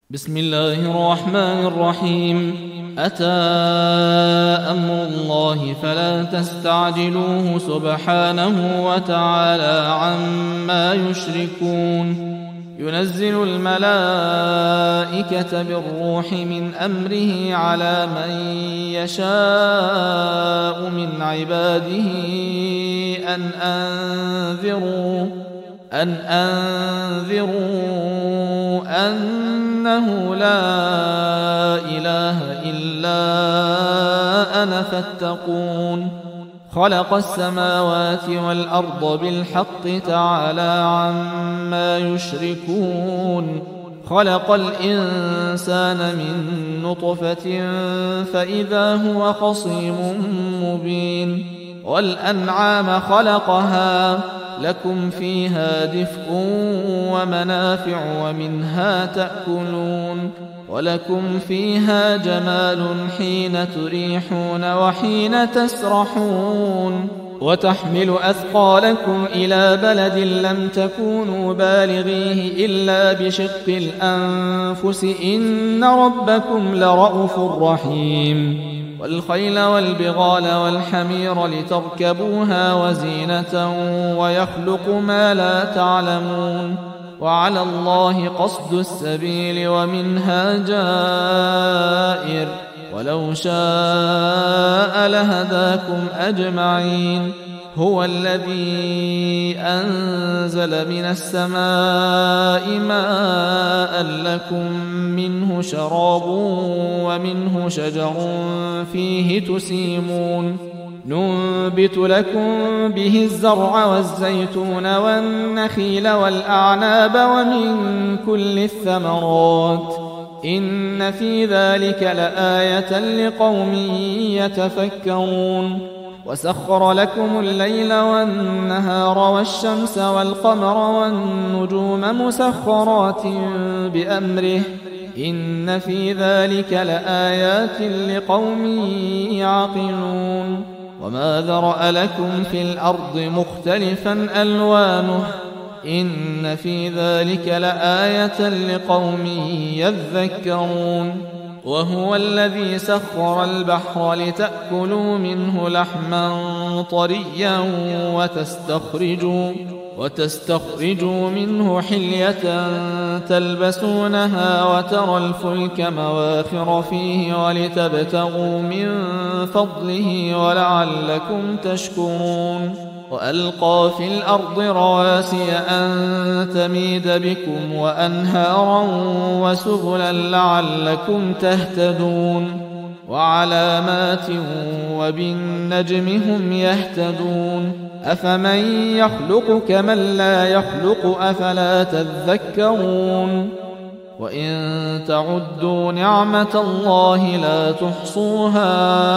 بسم الله الرحمن الرحيم. أتى أمر الله فلا تستعجلوه سبحانه وتعالى عما يشركون. ينزل الملائكة بالروح من أمره على من يشاء من عباده أن أنذروا أنه لا إله إلا أنا فاتقون. خلق السماوات والأرض بالحق تعالى عما يشركون. خلق الإنسان من نطفة فإذا هو خصيم مبين. والأنعام خلقها لكم فيها دفء ومنافع ومنها تأكلون. ولكم فيها جمال حين تريحون وحين تسرحون. وتحمل أثقالكم إلى بلد لم تكونوا بالغيه إلا بشق الأنفس إن ربكم لرءوف رحيم. والخيل والبغال والحمير لتركبوها وزينة ويخلق ما لا تعلمون. وعلى الله قصد السبيل ومنها جائر ولو شاء لهداكم أجمعين. هو الذي أنزل من السماء ماء لكم منه شراب ومنه شجر فيه تسيمون. ننبت لكم به الزرع والزيتون والنخيل والأعناب ومن كل الثمرات إن في ذلك لآية لقوم يتفكرون. وسخر لكم الليل والنهار والشمس والقمر والنجوم مسخرات بأمره إن في ذلك لآيات لقوم يعقلون. وما ذرأ لكم في الأرض مختلفا ألوانه إن في ذلك لآية لقوم يذكرون. وهو الذي سخر البحر لتأكلوا منه لحما طريا وتستخرجوا منه حلية تلبسونها وترى الفلك مواخر فيه ولتبتغوا من فضله ولعلكم تشكرون. وألقى في الأرض رواسي أن تميد بكم وأنهارا وسبلا لعلكم تهتدون. وعلامات وبالنجم هم يهتدون. أفمن يخلق كمن لا يخلق أفلا تذكرون. وإن تعدوا نعمة الله لا تحصوها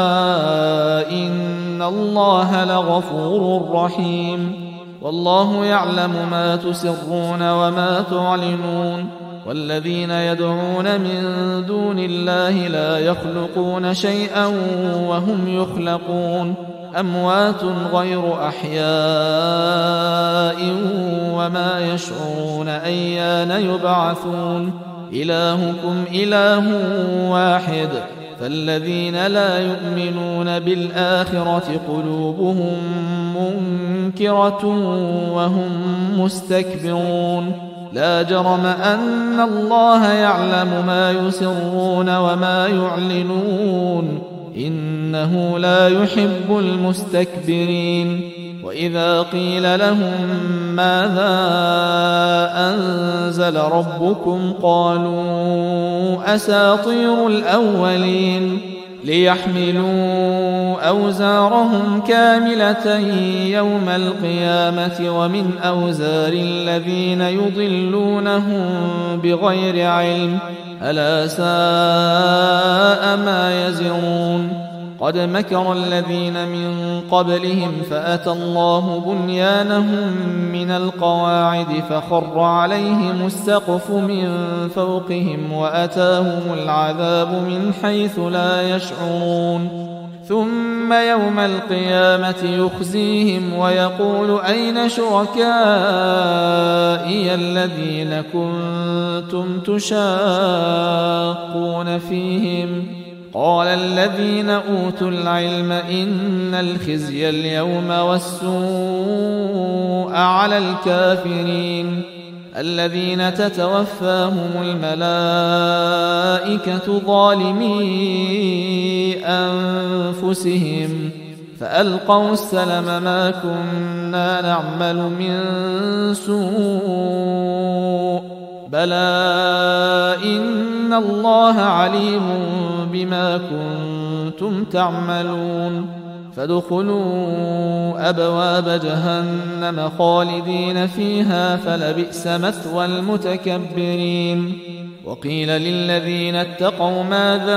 إن الله لغفور رحيم. والله يعلم ما تسرون وما تعلنون. والذين يدعون من دون الله لا يخلقون شيئا وهم يخلقون. أموات غير أحياء وما يشعرون أيان يبعثون. إلهكم إله واحد فالذين لا يؤمنون بالآخرة قلوبهم منكرة وهم مستكبرون. لا جرم أن الله يعلم ما يسرون وما يعلنون إنه لا يحب المستكبرين. وإذا قيل لهم ماذا أنزل ربكم قالوا أساطير الأولين ليحملوا أوزارهم كاملة يوم القيامة ومن أوزار الذين يضلونهم بغير علم ألا ساء ما يزرون. قد مكر الذين من قبلهم فأتى الله بنيانهم من القواعد فخر عليهم السقف من فوقهم وأتاهم العذاب من حيث لا يشعرون. ثم يوم القيامة يخزيهم ويقول أين شركائي الذين كنتم تشاقون فيهم قال الذين أوتوا العلم إن الخزي اليوم والسوء على الكافرين الذين تتوفاهم الملائكة ظالمي أنفسهم فألقوا السلم ما كنا نعمل من سوء بلى إن الله عليم بما كنتم تعملون فادخلوا أبواب جهنم خالدين فيها فلبئس مثوى المتكبرين وقيل للذين اتقوا ماذا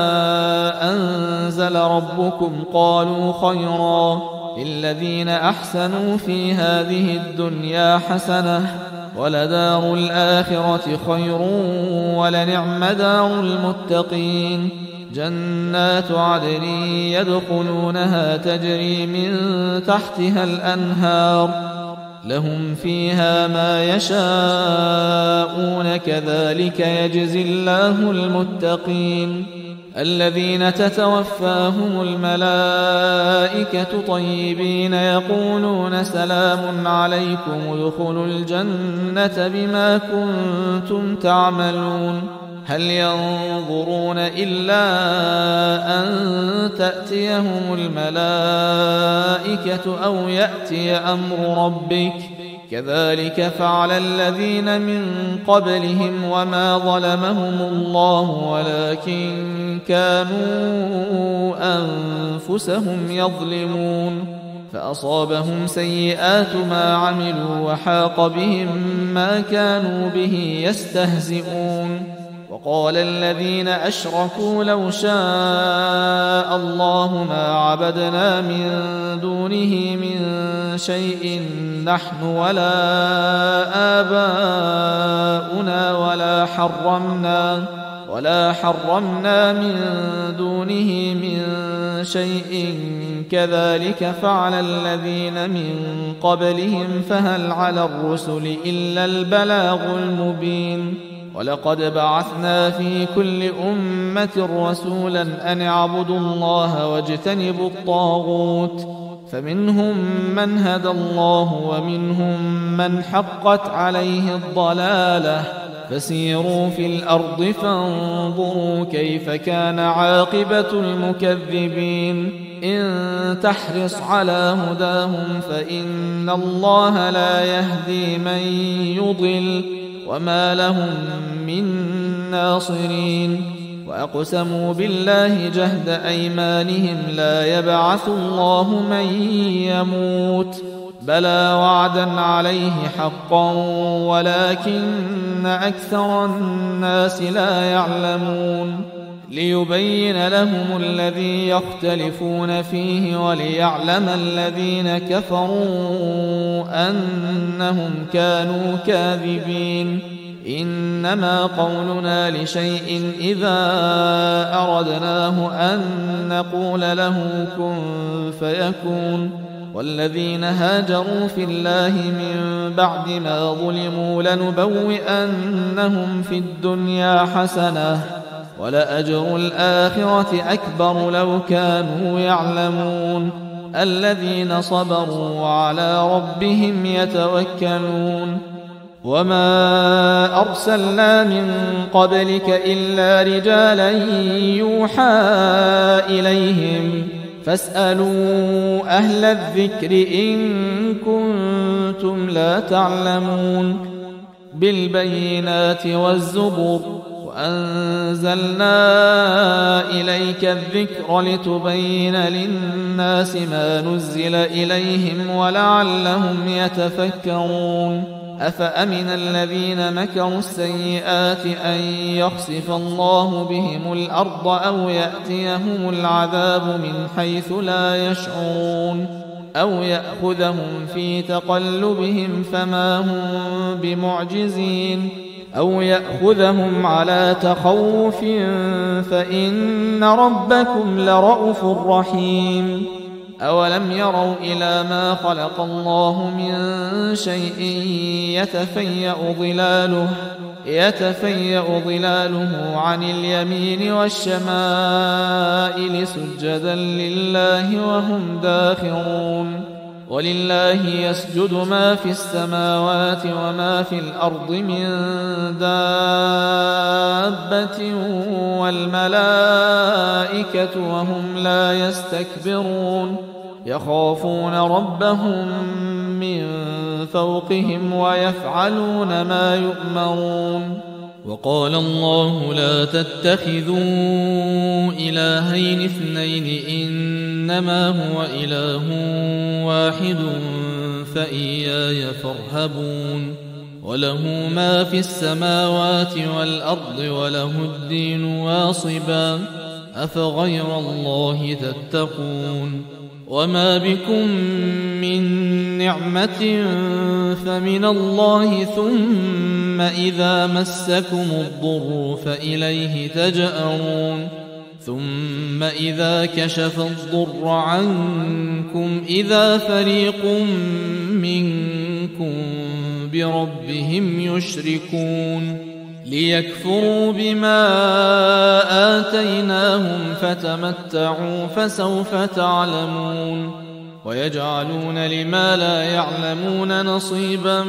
أنزل ربكم قالوا خيرا للذين أحسنوا في هذه الدنيا حسنة ولدار الآخرة خير ولنعم دار المتقين جنات عدن يدخلونها تجري من تحتها الأنهار لهم فيها ما يشاءون كذلك يجزي الله المتقين الذين تتوفاهم الملائكة طيبين يقولون سلام عليكم ادخلوا الجنة بما كنتم تعملون هل ينظرون إلا أن تأتيهم الملائكة أو يأتي أمر ربك كذلك فعل الذين من قبلهم وما ظلمهم الله ولكن كانوا أنفسهم يظلمون فأصابهم سيئات ما عملوا وحاق بهم ما كانوا به يستهزئون وقال الذين أشركوا لو شاء الله ما عبدنا من دونه من شيء نحن ولا آباؤنا ولا حرمنا من دونه من شيء كذلك فعل الذين من قبلهم فهل على الرسل إلا البلاغ المبين ولقد بعثنا في كل أمة رسولا أن اعبدوا الله واجتنبوا الطاغوت فمنهم من هدى الله ومنهم من حقت عليه الضلالة فسيروا في الأرض فانظروا كيف كان عاقبة المكذبين إن تحرص على هداهم فإن الله لا يهدي من يضل وما لهم من ناصرين وأقسموا بالله جهد أيمانهم لا يبعث الله من يموت بلى وعدا عليه حقا ولكن أكثر الناس لا يعلمون ليبين لهم الذي يختلفون فيه وليعلم الذين كفروا أنهم كانوا كاذبين إنما قولنا لشيء إذا أردناه أن نقول له كن فيكون والذين هاجروا في الله من بعد ما ظلموا لنبوئنهم في الدنيا حسنة ولأجر الآخرة أكبر لو كانوا يعلمون الذين صبروا وعلى ربهم يتوكلون وما أرسلنا من قبلك إلا رجالا يوحى إليهم فاسألوا أهل الذكر إن كنتم لا تعلمون بالبينات والزبر وأنزلنا إليك الذكر لتبين للناس ما نزل إليهم ولعلهم يتفكرون أفأمن الذين مكروا السيئات أن يخسف الله بهم الأرض أو يأتيهم العذاب من حيث لا يشعرون أو يأخذهم في تقلبهم فما هم بمعجزين أو يأخذهم على تخوف فإن ربكم لرءوف رحيم. أولم يروا إلى ما خلق الله من شيء يتفيأ ظلاله عن اليمين والشمائل سجدا لله وهم داخرون. ولله يسجد ما في السماوات وما في الأرض من دابة والملائكة وهم لا يستكبرون يخافون ربهم من فوقهم ويفعلون ما يؤمرون. وقال الله لا تتخذوا إلهين اثنين إنما هو إله واحد فإياي فارهبون. وله ما في السماوات والأرض وله الدين واصبا أفغير الله تتقون. وما بكم من نعمة فمن الله ثم إذا مسكم الضر فإليه تجأرون. ثم إذا كشف الضر عنكم إذا فريق منكم بربهم يشركون ليكفروا بما آتيناهم فتمتعوا فسوف تعلمون. ويجعلون لما لا يعلمون نصيبا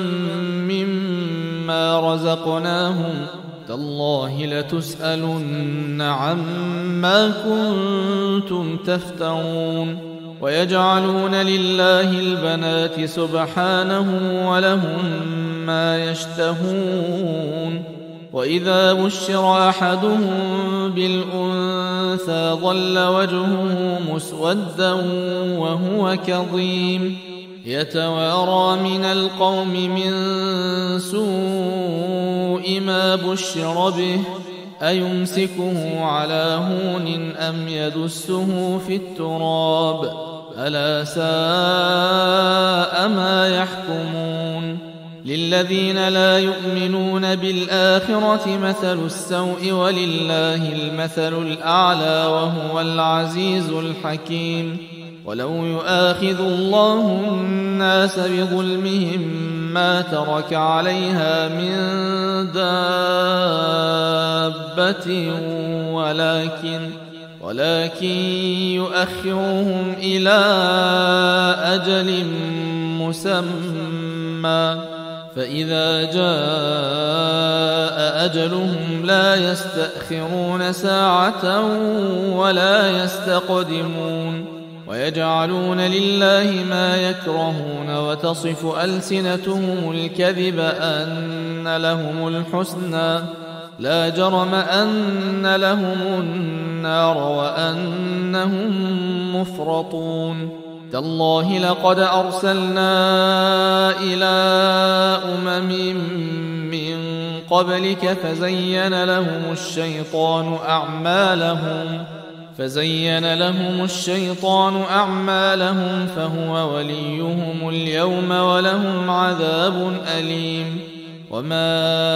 مما رزقناهم تالله لتسألن عما كنتم تفترون. ويجعلون لله البنات سبحانه ولهم ما يشتهون. وإذا بشر أحدهم بالأنثى ظل وجهه مسودا وهو كظيم يتوارى من القوم من سوء ما بشر به أيمسكه على هون أم يدسه في التراب ألا ساء ما يحكمون. للذين لا يؤمنون بالآخرة مثل السوء ولله المثل الأعلى وهو العزيز الحكيم. ولو يؤاخذ الله الناس بظلمهم ما ترك عليها من دابة ولكن يؤخرهم إلى أجل مسمى فإذا جاء أجلهم لا يستأخرون ساعة ولا يستقدمون. ويجعلون لله ما يكرهون وتصف ألسنتهم الكذب أن لهم الحسنى لا جرم أن لهم النار وأنهم مفرطون. تالله لقد أرسلنا إلى أمم من قبلك فزين لهم الشيطان أعمالهم فهو وليهم اليوم ولهم عذاب أليم. وما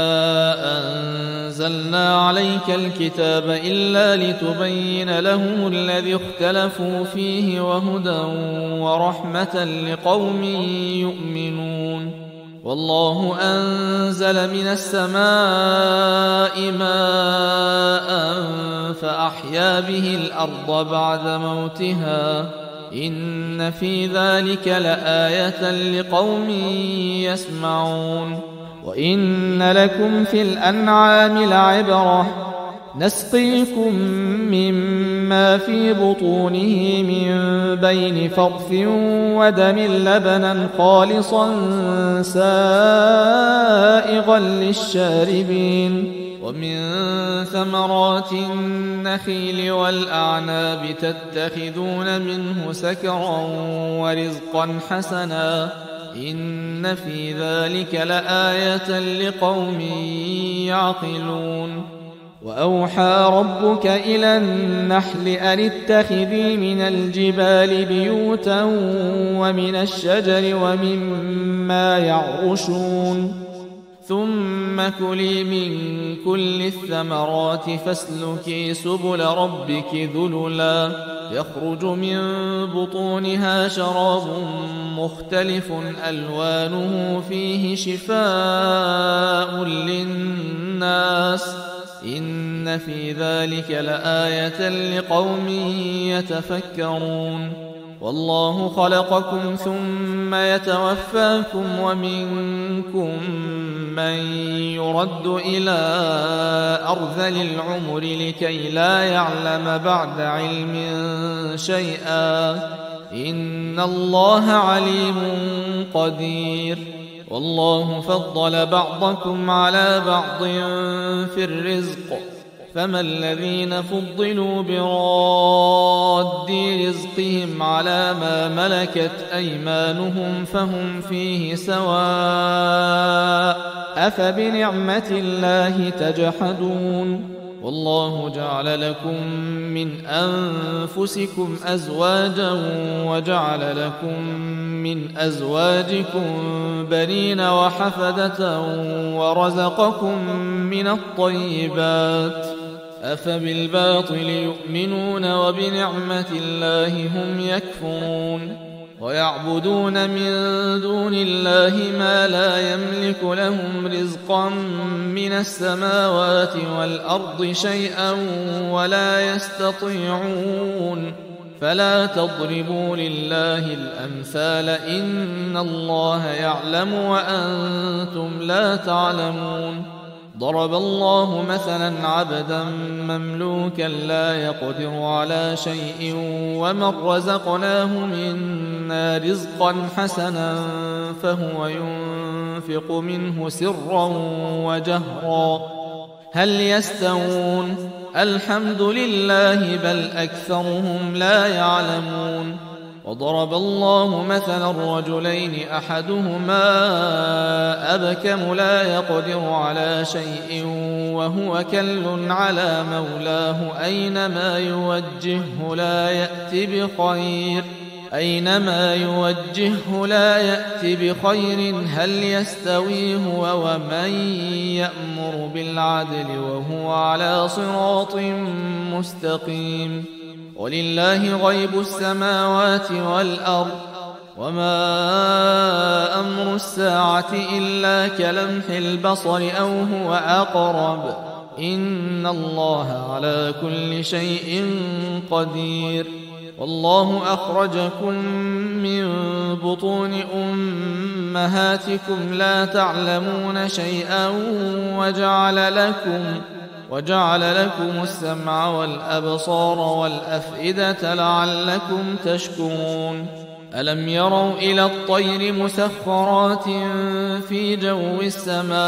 أنزلنا عليك الكتاب إلا لتبين لهم الذي اختلفوا فيه وهدى ورحمة لقوم يؤمنون. والله أنزل من السماء ماء فأحيا به الأرض بعد موتها إن في ذلك لآية لقوم يسمعون. وإن لكم في الأنعام لعبرة نسقيكم مما في بطونه من بين فرث ودم لبنا خالصا سائغا للشاربين. ومن ثمرات النخيل والأعناب تتخذون منه سكرا ورزقا حسنا إن في ذلك لآية لقوم يعقلون. وأوحى ربك إلى النحل أن اتخذي من الجبال بيوتا ومن الشجر ومما يعرشون ثم كلي من كل الثمرات فاسلكي سبل ربك ذللا يخرج من بطونها شراب مختلف ألوانه فيه شفاء للناس إن في ذلك لآية لقوم يتفكرون والله خلقكم ثم يتوفاكم ومنكم من يرد إلى أرذل العمر لكي لا يعلم بعد علم شيئا إن الله عليم قدير والله فضل بعضكم على بعض في الرزق فما الذين فضلوا براد رزقهم على ما ملكت أيمانهم فهم فيه سواء أفبنعمة الله تجحدون والله جعل لكم من أنفسكم أزواجا وجعل لكم من أزواجكم بنين وحفدة ورزقكم من الطيبات أفبالباطل يؤمنون وبنعمة الله هم يكفرون ويعبدون من دون الله ما لا يملك لهم رزقا من السماوات والأرض شيئا ولا يستطيعون فلا تضربوا لله الأمثال إن الله يعلم وأنتم لا تعلمون ضرب الله مثلا عبدا مملوكا لا يقدر على شيء ومن رزقناه منا رزقا حسنا فهو ينفق منه سرا وجهرا هل يستوون الحمد لله بل أكثرهم لا يعلمون وضرب الله مثلا رجلين أحدهما أبكم لا يقدر على شيء وهو كل على مولاه أينما يوجهه لا يأت بخير هل يستوي هو ومن يأمر بالعدل وهو على صراط مستقيم ولله غيب السماوات والأرض وما أمر الساعة إلا كلمح البصر أو هو أقرب إن الله على كل شيء قدير والله أخرجكم من بطون أمهاتكم لا تعلمون شيئا وجعل لكم السمع والأبصار والأفئدة لعلكم تشكرون ألم يروا إلى الطير مسخرات في جو السماء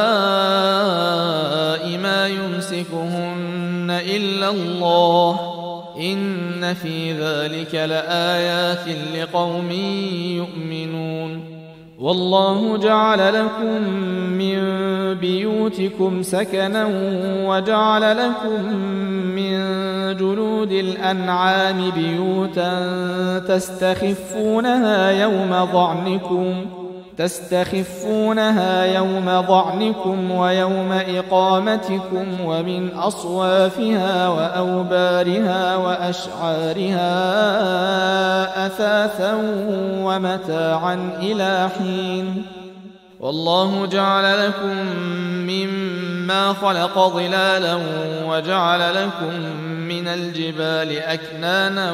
ما يمسكهن إلا الله إن في ذلك لآيات لقوم يؤمنون والله جعل لكم من بيوتكم سكنا وجعل لكم من جلود الأنعام بيوتا تستخفونها يوم ضعنكم ويوم إقامتكم ومن أصوافها وأوبارها وأشعارها أثاثا ومتاعا إلى حين والله جعل لكم مما خلق ظلالا وجعل لكم من الجبال أكنانا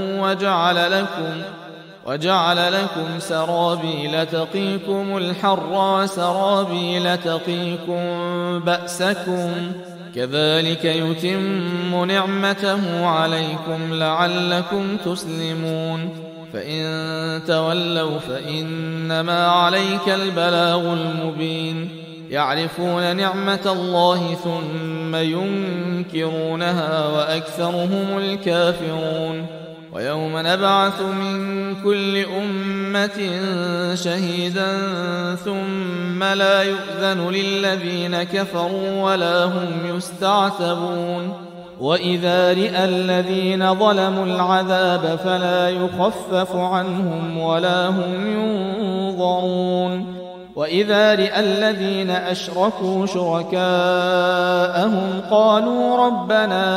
وجعل لكم سرابيل تقيكم الحر وسرابيل تقيكم بأسكم كذلك يتم نعمته عليكم لعلكم تسلمون فإن تولوا فإنما عليك البلاغ المبين يعرفون نعمة الله ثم ينكرونها وأكثرهم الكافرون ويوم نبعث من كل أمة شهيدا ثم لا يؤذن للذين كفروا ولا هم يستعتبون وإذا رئى الذين ظلموا العذاب فلا يخفف عنهم ولا هم ينظرون وإذا رأى الذين أشركوا شركاءهم قالوا ربنا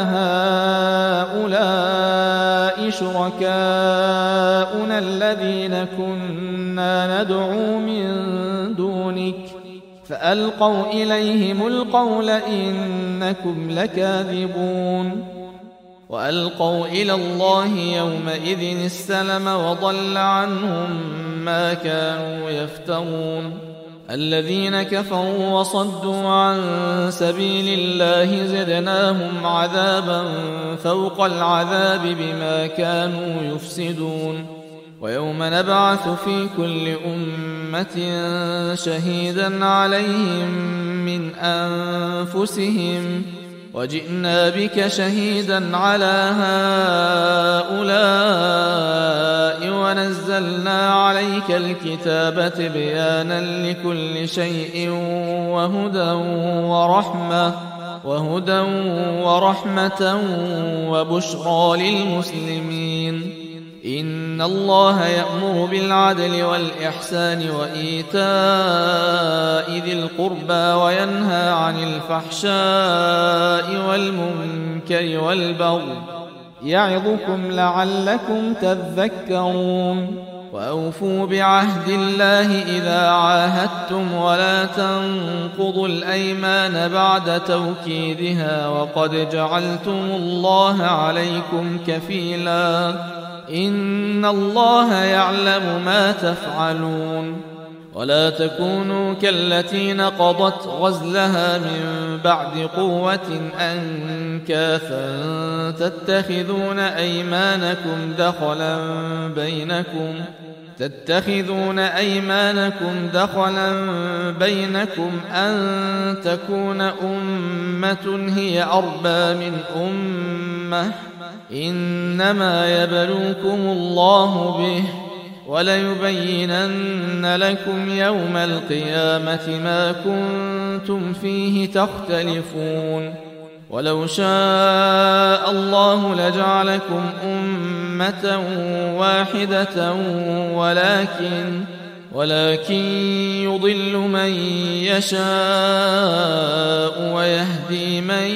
هؤلاء شركاؤنا الذين كنا ندعو من دونك فألقوا إليهم القول إنكم لكاذبون وألقوا إلى الله يومئذ السلم وضل عنهم ما كانوا يفترون الذين كفروا وصدوا عن سبيل الله زدناهم عذابا فوق العذاب بما كانوا يفسدون ويوم نبعث في كل أمة شهيدا عليهم من أنفسهم وجئنا بك شهيدا على هؤلاء ونزلنا عليك الكتاب تبيانا لكل شيء وهدى ورحمة وبشرى للمسلمين إن الله يأمر بالعدل والإحسان وإيتاء ذي القربى وينهى عن الفحشاء والمنكر والبغي يعظكم لعلكم تذكرون وأوفوا بعهد الله إذا عاهدتم ولا تنقضوا الأيمان بعد توكيدها وقد جعلتم الله عليكم كفيلا إن الله يعلم ما تفعلون ولا تكونوا كالتي نقضت غزلها من بعد قوة أنكاثا تتخذون أيمانكم دخلا بينكم أن تكون أمة هي أربى من أمة إنما يبلوكم الله به وليبينن لكم يوم القيامة ما كنتم فيه تختلفون ولو شاء الله لجعلكم أمة واحدة ولكن يضل من يشاء ويهدي من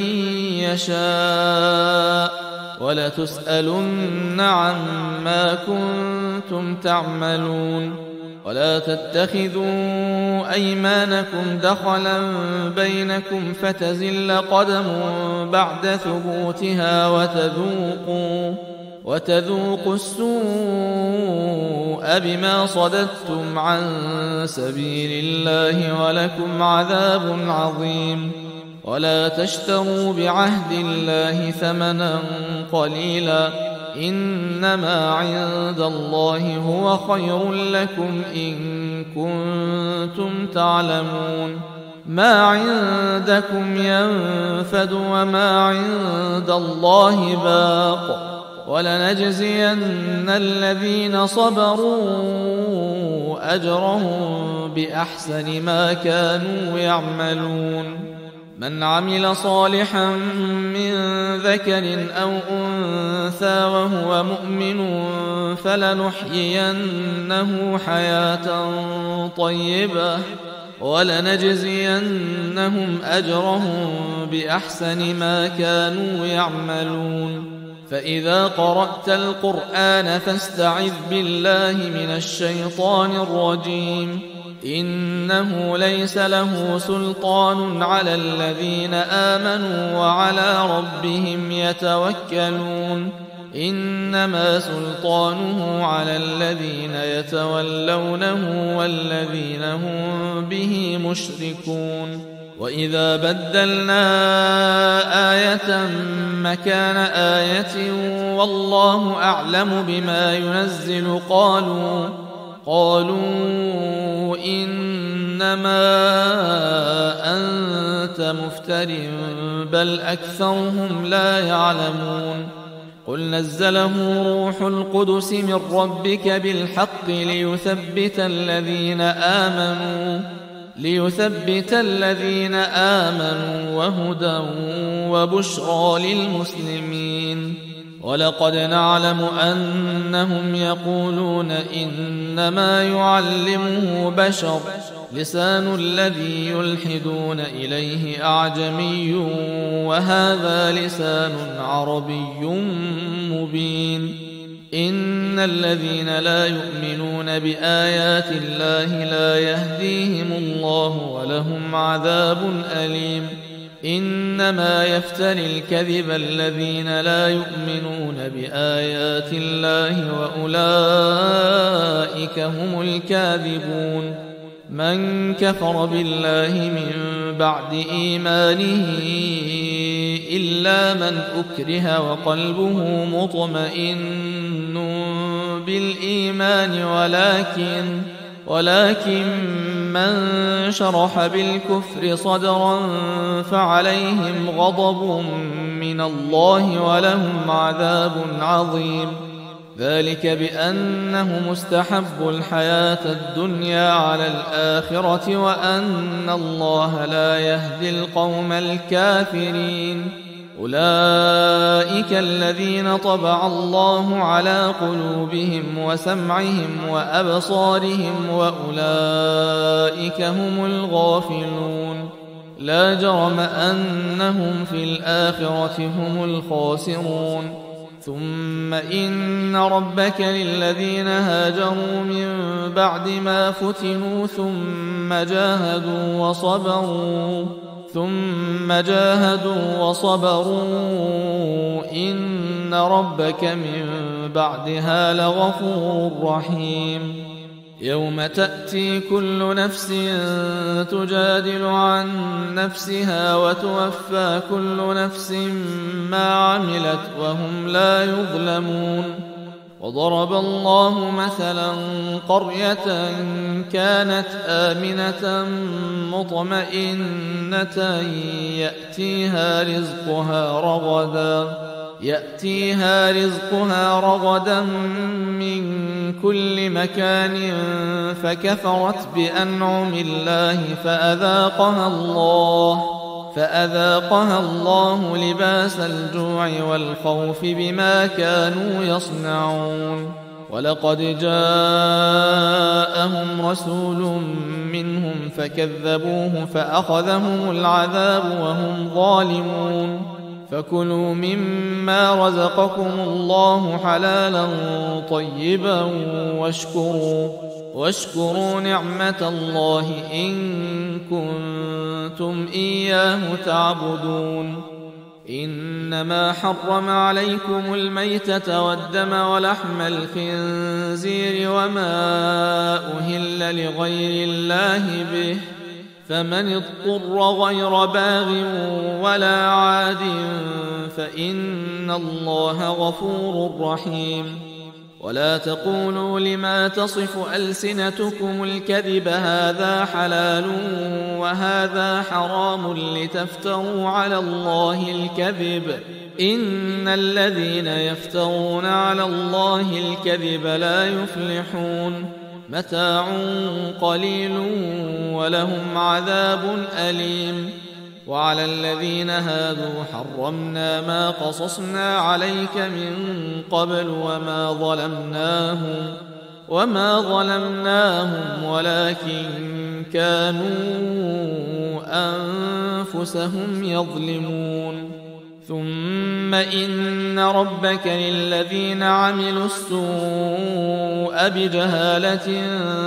يشاء ولتسألن عما كنتم تعملون ولا تتخذوا أيمانكم دخلا بينكم فتزل قدم بعد ثبوتها وتذوقوا السوء بما صددتم عن سبيل الله ولكم عذاب عظيم ولا تشتروا بعهد الله ثمنا قليلا إنما عند الله هو خير لكم إن كنتم تعلمون ما عندكم ينفد وما عند الله باق ولنجزين الذين صبروا أجرهم بأحسن ما كانوا يعملون من عمل صالحا من ذكر أو أنثى وهو مؤمن فلنحيينه حياة طيبة ولنجزينهم أجرهم بأحسن ما كانوا يعملون فإذا قرأت القرآن فاستعذ بالله من الشيطان الرجيم إنه ليس له سلطان على الذين آمنوا وعلى ربهم يتوكلون إنما سلطانه على الذين يتولونه والذين هم به مشركون وإذا بدلنا آية مكان آية والله أعلم بما ينزل قالوا إنما أنت مفتر بل أكثرهم لا يعلمون قل نزله روح القدس من ربك بالحق ليثبت الذين آمنوا وهدى وبشرى للمسلمين ولقد نعلم أنهم يقولون إنما يعلمه بشر لسان الذي يلحدون إليه أعجمي وهذا لسان عربي مبين إن الذين لا يؤمنون بآيات الله لا يهديهم الله ولهم عذاب أليم إنما يفتري الكذب الذين لا يؤمنون بآيات الله وأولئك هم الكاذبون من كفر بالله من بعد إيمانه إلا من أكره وقلبه مطمئن بالإيمان ولكن من شرح بالكفر صدرا فعليهم غضب من الله ولهم عذاب عظيم ذلك بأنهم استحبوا الحياة الدنيا على الآخرة وأن الله لا يهدي القوم الكافرين أولئك الذين طبع الله على قلوبهم وسمعهم وأبصارهم وأولئك هم الغافلون لا جرم أنهم في الآخرة هم الخاسرون ثم إن ربك للذين هاجروا من بعد ما فتنوا ثم جاهدوا وصبروا إن ربك من بعدها لغفور رحيم يوم تأتي كل نفس تجادل عن نفسها وتوفى كل نفس ما عملت وهم لا يظلمون وضرب الله مثلا قرية كانت آمنة مطمئنة يأتيها رزقها رغدا من كل مكان فكفرت بأنعم الله فأذاقها الله لباس الجوع والخوف بما كانوا يصنعون ولقد جاءهم رسول منهم فكذبوه فأخذهم العذاب وهم ظالمون فكلوا مما رزقكم الله حلالا طيبا واشكروا نعمة الله إن كنتم إياه تعبدون إنما حرم عليكم الميتة والدم ولحم الخنزير وما أهل لغير الله به فمن اضطر غير باغ ولا عاد فإن الله غفور رحيم ولا تقولوا لما تصف ألسنتكم الكذب هذا حلال وهذا حرام لتفتروا على الله الكذب إن الذين يفترون على الله الكذب لا يفلحون متاع قليل ولهم عذاب أليم وعلى الذين هادوا حرمنا ما قصصنا عليك من قبل وما ظلمناهم ولكن كانوا أنفسهم يظلمون ثم إن ربك للذين عملوا السوء بجهالة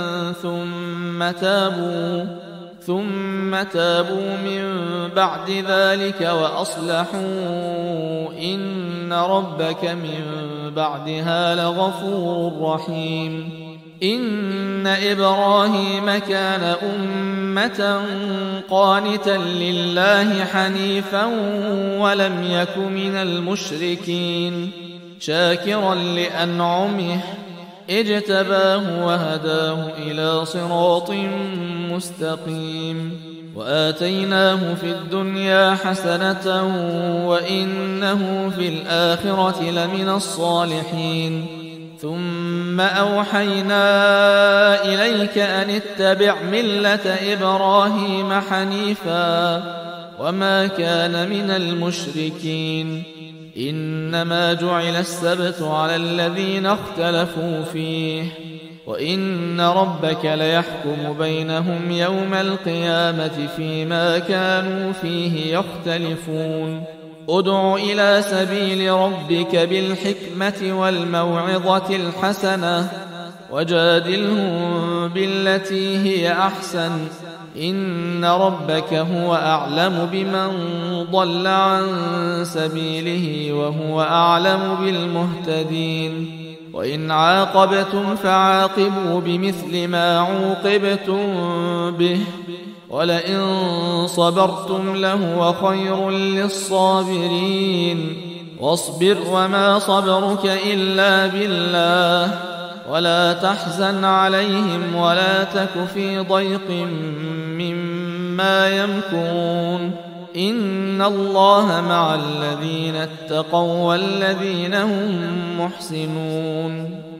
ثم تابوا من بعد ذلك وأصلحوا إن ربك من بعدها لغفور رحيم إن إبراهيم كان أمة قانتا لله حنيفا ولم يك من المشركين شاكرا لأنعمه اجتباه وهداه إلى صراط مستقيم وآتيناه في الدنيا حسنة وإنه في الآخرة لمن الصالحين ثم أوحينا إليك أن اتبع ملة إبراهيم حنيفا وما كان من المشركين إنما جعل السبت على الذين اختلفوا فيه وإن ربك ليحكم بينهم يوم القيامة فيما كانوا فيه يختلفون ادع إلى سبيل ربك بالحكمة والموعظة الحسنة وجادلهم بالتي هي أحسن إن ربك هو أعلم بمن ضل عن سبيله وهو أعلم بالمهتدين وإن عاقبتم فعاقبوا بمثل ما عوقبتم به ولئن صبرتم لهو خير للصابرين واصبر وما صبرك إلا بالله ولا تحزن عليهم ولا تك في ضيق مما يمكرون إن الله مع الذين اتقوا والذين هم محسنون